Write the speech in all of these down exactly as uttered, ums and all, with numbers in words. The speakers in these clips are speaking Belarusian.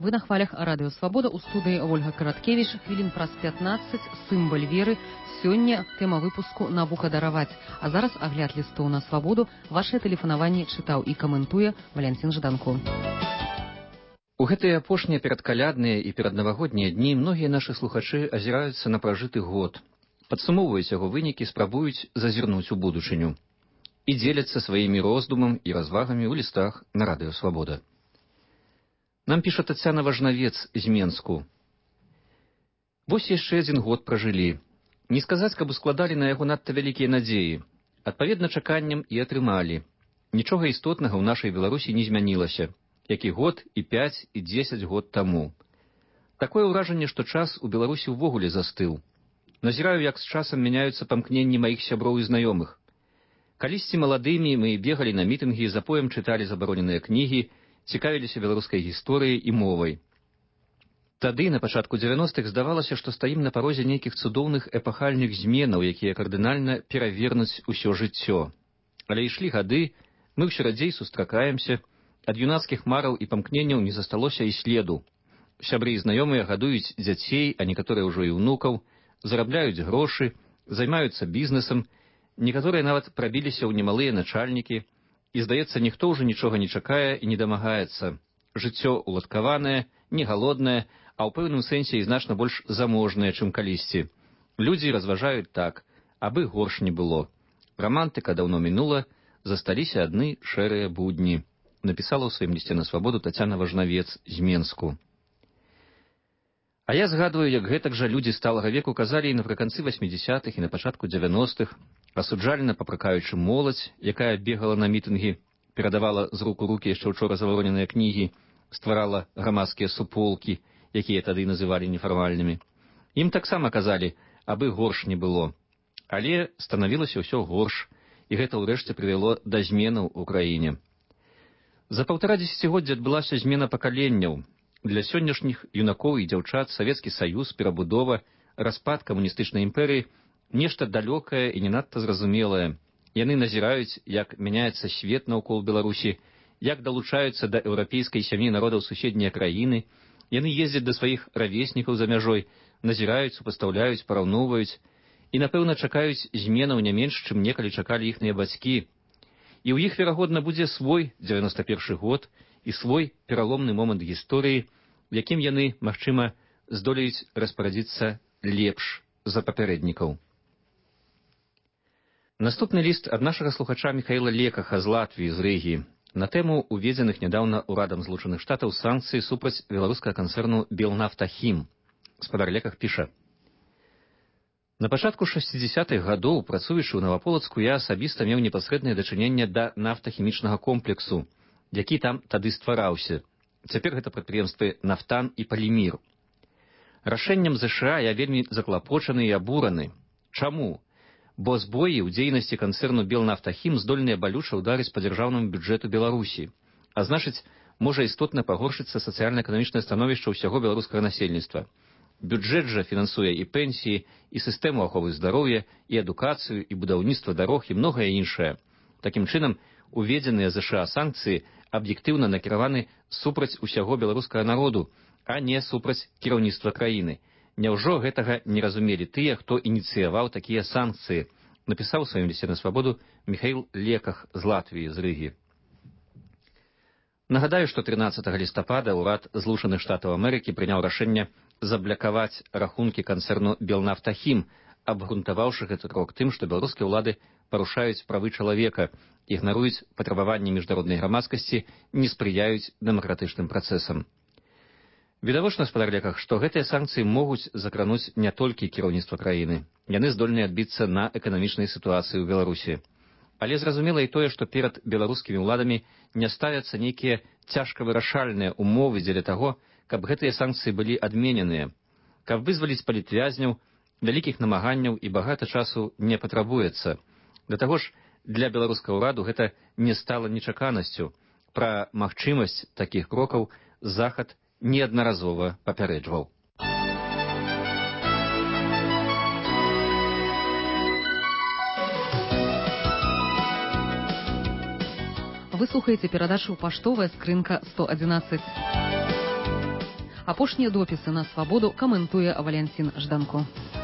Вы на хвалях Радыё Свабода, у студыі Ольга Караткевіч. Хвілін праз пятнаццаць, сімвал веры. Сёння тэма выпуску «Навука дараваць». А зараз агляд лістоў на свабоду. Вашыя тэлефанаванні чытаў і каментуе Валянцін Жаданко. У гэтыя апошнія перадкалядныя і пераднавагоднія дні многія нашы слухачы азіраюцца на пражыты год, падсумоўваюць яго вынікі, спрабуюць зазірнуць у будучыню і дзеляцца сваімі роздумам і развагамі ў лістах на Радыё Свабода. Нам піша Тацяна Важнавец з Менску. Вось яшчэ адзін год пражылі. Не сказаць, каб ускладалі на яго надта вялікія надзеі. Адпаведна чаканням і атрымалі. Нічога істотнага ў нашай Беларусі не змянілася, як і год, і пяць, і дзесяць год таму. Такое ўражанне, што час у Беларусі ўвогуле застыў. Назіраю, як з часам мяняюцца памкненні маіх сяброў і знаёмых. Калісьці маладымі мы бегалі на мітынгі, запоем чыталі забароненыя кнігі, цікавіліся беларускай гісторыяй і мовай. Тады, на пачатку дзевяностых, здавалася, што стаім на парозе нейкіх цудоўных эпахальных зменаў, якія кардынальна перавернуць усё жыццё. Але ішлі гады, мы ўсё радзей сустракаемся, ад юнацкіх мараў і памкненняў не засталося і следу. Сябры і знаёмыя гадуюць дзяцей, а некаторыя ўжо і ўнукаў, зарабляюць грошы, займаюцца бізнесам, некаторыя нават прабіліся ў немалыя начальнікі, і, здаецца, ніхто ўжо нічога не чакае і не дамагаецца. Жыццё уладкаванае, не галоднае, а ў пэўным сэнсе і значна больш заможнае, чым калісьці. Людзі разважаюць так, абы горш не было. Рамантыка даўно мінула, засталіся адны шэрыя будні. Напісала ў сваім лісце на свабоду Тацяна Важнавец з Менску. А я згадваю, як гэтак жа людзі сталага веку казалі і напрыканцы васьмідзясятых і на пачатку дзевяностых, асуджальна папракаючы моладзь, якая бегала на мітынгі, перадавала з рук у рукі яшчэ ўчора забароненыя кнігі, стварала грамадскія суполкі, якія тады называлі нефармальнымі. Ім таксама казалі, абы горш не было. Але станавілася ўсё горш, і гэта ўрэшце прывяло да зменаў у краіне. За паўтара дзесяцігоддзя адбылася змена пакаленняў. Для сённяшніх юнакоў і дзяўчат Савецкі Саюз, перабудова, распад камуністычнай імперыі нешта далёкае і не надта зразумелае. Яны назіраюць, як мяняецца свет наўкол Беларусі, як далучаюцца да еўрапейскай сям'і народаў суседнія краіны. Яны ездзяць да сваіх равеснікаў за мяжой, назіраюць, супастаўляюць, параўноўваюць і, напэўна, чакаюць зменаў не менш, чым некалі чакалі іхныя бацькі. І ў іх, верагодна, будзе свой дзевяноста першы год і свой пераломны момант гісторыі, якім яны, магчыма, здолеюць распарадзіцца лепш за папярэднікаў. Наступны ліст ад нашага слухача Міхаіла Лекаха з Латвіі, з Рыгі, на тэму уведзеных нядаўна ўрадам Злучаных Штатаў санкцый супраць беларускага канцэрну «Белнафтахім». Спадар Леках піша. На пачатку шэсцідзясятых гадоў, працуючы ў Наваполацку, я асабіста меў непасрэднае дачыненне да нафтахімічнага комплексу, які там тады ствараўся. Цяпер гэта прадпрыемствы «Нафтан» і «Палімір». Рашэннем ЗША я вельмі заклапочаны і абураны. Чаму? Бо збоі ў дзейнасці канцэрну «Белнафтахім» здольныя балюча ўдарыць па дзяржаўнаму бюджэту Беларусі, а значыць, можа істотна пагоршыцца сацыяльна-эканамічнае становішча ўсяго беларускага насельніцтва. Бюджэт жа фінансуе і пенсіі, і сістэму аховы здароўя, і адукацыю, і будаўніцтва дарог, і многае іншае. Такім чынам, уведзеныя ЗША санкцыі аб'ектыўна накіраваны супраць усяго беларускага народу, а не супраць кіраўніцтва краіны. Няўжо гэтага не разумелі тыя, хто ініцыяваў такія санкцыі, напісаў у сваім лісце на свабоду Міхаіл Леках з Латвіі, з Рыгі. Нагадаю, што трынаццатага лістапада ўрад Злучаных Штатаў Амерыкі прыняў рашэнне заблакаваць рахункі канцэрну «Белнафтахім», абгрунтаваўшы гэты крок тым, што беларускія ўлады парушаюць правы чалавека, ігнаруюць патрабаванні міжнароднай грамадскасці, не спрыяюць дэмакратычным працэсам. Відавочна, спадар Леках, што гэтыя санкцыі могуць закрануць не толькі кіраўніцтва краіны. Яны здольныя адбіцца на эканамічнай сітуацыі ў Беларусі. Але зразумела і тое, што перад беларускімі ўладамі не ставяцца нейкія цяжка вырашальныя умовы дзеля таго, каб гэтыя санкцыі былі адмененыя. Каб вызваліць палітвязняў, вялікіх намаганняў і багата часу не патрабуецца. Да таго ж, для беларускага ўраду гэта не стала нечаканасцю. Пра магчымасць такіх крокаў Захад неаднаразова папярэджваў. Вы слухаеце перадачу «Паштовая скрынка сто адзінаццаць». Апошнія допісы на свабоду каментуе Валянцін Жданко.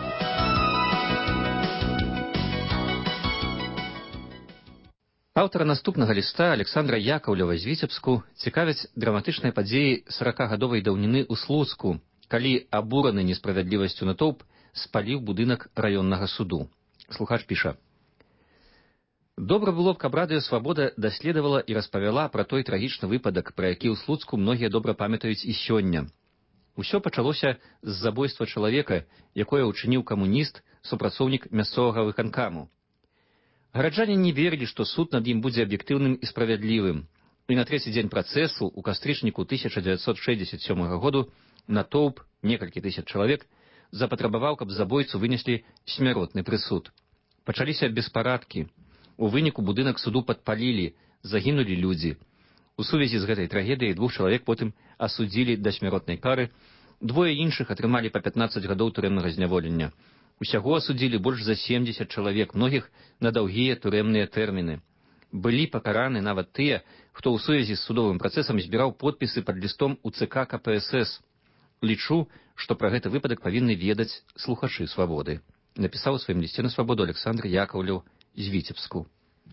Аўтара наступнага ліста Александра Яковлева з Віцебску цікавяць драматычныя падзеі саракагадовай даўніны ў Слуцку, калі абураны несправядлівасцю натоўп спаліў будынак раённага суду. Слухач піша: «Добра было б, каб радыё «Свабода» даследавала і распавяла пра той трагічны выпадак, пра які ў Слуцку многія добра памятаюць і сёння. Усё пачалося з забойства чалавека, якое ўчыніў камуніст, супрацоўнік мясцовага выканкаму. Гараджане не верылі, што суд над ім будзе аб'ектыўным і справядлівым. І на трэці дзень працэсу ў кастрычніку тысяча дзевяцьсот шэсцьдзесят сёмага году натоўп, некалькі тысяч чалавек, запатрабаваў, каб забойцу вынеслі смяротны прысуд. Пачаліся беспарадкі. У выніку будынак суду падпалілі, загінулі людзі. У сувязі з гэтай трагедыяй двух чалавек потым асудзілі да смяротнай кары, двое іншых атрымалі па пятнаццаць гадоў турэмнага зняволення. Усяго асудзілі больш за семдзесят чалавек, многіх на даўгія турэмныя тэрміны. Былі пакараны нават тыя, хто ў сувязі з судовым працэсам збіраў подпісы пад лістом у цэ ка ка пэ эс эс. Лічу, што пра гэты выпадак павінны ведаць слухачы «Свабоды», напісаў у сваім лісце на «Свабоду» Александр Яковлеў з Віцебску.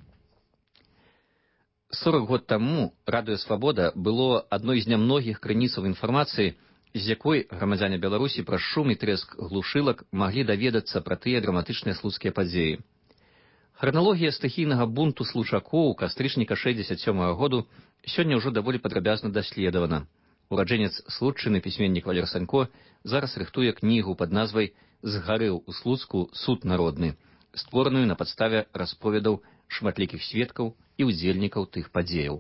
сорок год таму радыё «Свабода» было адной з нямногіх крыніцаў інфармацыі, з якой грамадзяне Беларусі праз шум і трэск глушылак маглі даведацца пра тыя драматычныя слуцкія падзеі. Храналогія стыхійнага бунту случакоў кастрычніка шэсцьдзесят сёмага году сёння ўжо даволі падрабязна даследавана. Ураджэнец Слуцчыны пісьменнік Валер Санько зараз рыхтуе кнігу пад назвай «Згарэў у Слуцку суд народны», створаную на падставе расповедаў шматлікіх сведкаў і ўдзельнікаў тых падзеяў.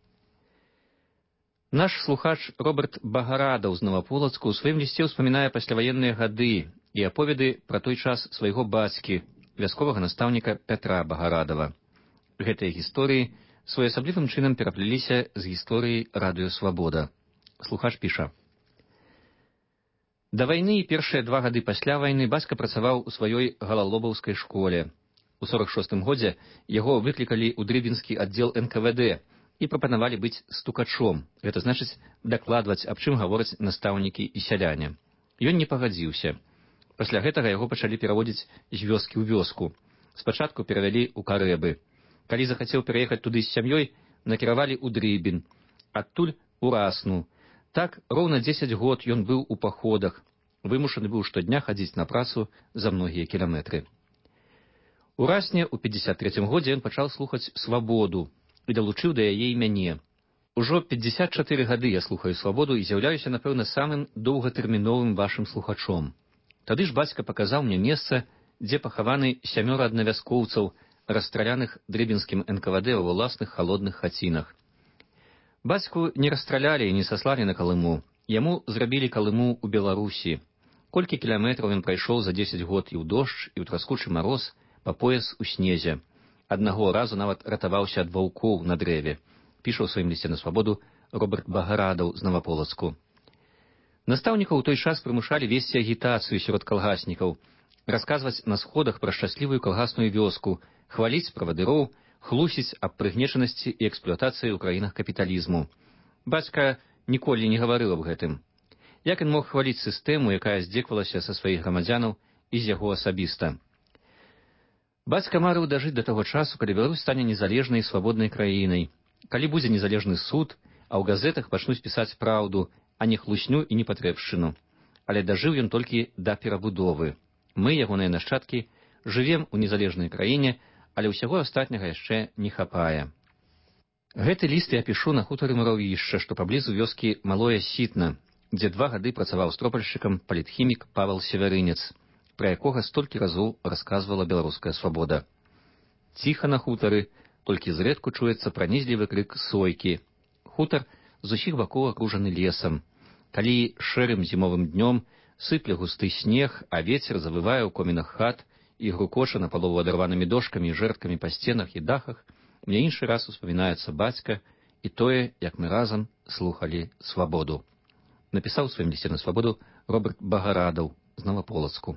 Наш слухач Роберт Багарадаў з Новаполацку ў сваім лісце ўспамінае пасляваенныя гады і аповеды пра той час свайго бацькі, вясковага настаўніка Пятра Багарадава. Гэтыя гісторыі своеасаблівым чынам перапляліся з гісторыяй радыё «Свабода». Слухач піша: «Да вайны і першыя два гады пасля вайны бацька працаваў у сваёй галалобаўскай школе. У сорак шостым годзе яго выклікалі ў дрыбінскі аддзел эн ка вэ дэ і прапанавалі быць стукачом, гэта значыць дакладваць, аб чым гавораць настаўнікі і сяляне. Ён не пагадзіўся. Пасля гэтага яго пачалі пераводзіць з вёскі ў вёску. Спачатку перавялі ў Карэбы. Калі захацеў пераехаць туды з сям'ёй, накіравалі ў Дрыбін, адтуль у Расну. Так роўна дзесяць год ён быў у паходах, вымушаны быў штодня хадзіць на працу за многія кіламетры. У Расне ў пятьдесят трэцім годзе ён пачаў слухаць «Свабоду» і далучыў да яе і мяне. Ужо пятьдесят чатыры гады я слухаю «Свабоду» і з'яўляюся, напэўна, самым доўгатэрміновым вашым слухачом. Тады ж бацька паказаў мне месца, дзе пахаваны сямёра аднавяскоўцаў, расстраляных дрыбінскім эн ка вэ дэ ў уласных халодных хацінах. Бацьку не расстралялі і не саслалі на Калыму. Яму зрабілі Калыму ў Беларусі. Колькі кіламетраў ён прайшоў за дзесяць год і ў дождж, і ў траскучы мароз, па пояс у снезе. Аднаго разу нават ратаваўся ад ваўкоў на дрэве, піша ў сваім лісце на «Свабоду» Роберт Багарадаў з Новаполацку. Настаўнікаў у той час прымушалі весці агітацыю сярод калгаснікаў, расказваць на сходах пра шчаслівую калгасную вёску, хваліць правадыроў, хлусіць аб прыгнечанасці і эксплуатацыі ў краінах капіталізму. Бацька ніколі не гаварыў аб гэтым. Як ён мог хваліць сістэму, якая здзеквалася са сваіх грамадзянаў і з яго асабіста? Бацька марыў дажыць да таго часу, калі Беларусь стане незалежнай і свабоднай краінай, калі будзе незалежны суд, а ў газетах пачнуць пісаць праўду, а не хлусню і непатрэбшчыну. Але дажыў ён толькі да перабудовы. Мы, ягоныя нашчадкі, жывем у незалежнай краіне, але ўсяго астатняга яшчэ не хапае. Гэты ліст я пішу на хутары Муравішча, што паблізу вёскі Малое Сітна, дзе два гады працаваў стропальшчыкам палітхімік Павел Севярынец, пра якога столькі разоў расказвала беларуская «Свабода». Ціха на хутары, толькі зрэдку чуецца пранізлівы крык сойкі. Хутар з усіх бакоў акружаны лесам. Калі шэрым зімовым днём сыпле густы снег, а вецер завывае ў комінах хат і грукоча на палову адарванымі дошкамі і жэрткамі па сценах і дахах, мне іншы раз успамінаецца бацька і тое, як мы разам слухалі «Свабоду». Напісаў у сваім лісце на «Свабоду» Роберт Багарадаў з Новаполацку.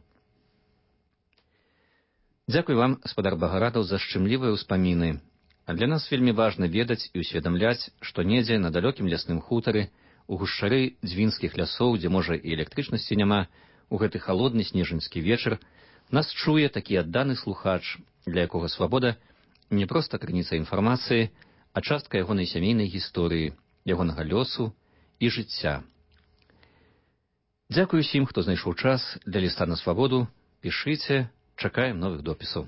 Дзякуй вам, спадар Багарадаў, за шчымлівыя ўспаміны. А для нас вельмі важна ведаць і ўсведамляць, што недзе на далёкім лясным хутары у гушчары дзвінскіх лясоў, дзе, можа, і электрычнасці няма, у гэты халодны снежаньскі вечар нас чуе такі адданы слухач, для якога свабода не проста крыніца інфармацыі, а частка ягонай сямейнай гісторыі, ягонага лёсу і жыцця. Дзякую усім, хто знайшоў час для ліста на свабоду. Пішыце, чакаем новых допісаў.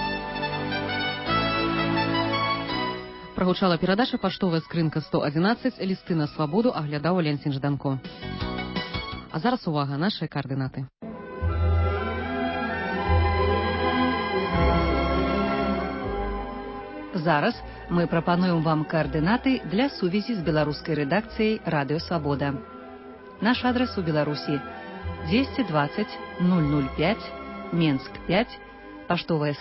Прагучала перадача «Паштовая скрынка сто адзінаццаць», лісты на свабоду аглядаў Леонтин Жданко. А зараз увага, нашыя каардынаты. Зараз мы прапануем вам координаты для сувязі з беларускай рэдакцыяй Радыё Свабода. Наш адрес у Беларусі двести двадцать ноль ноль пять, Менск пять, паштовая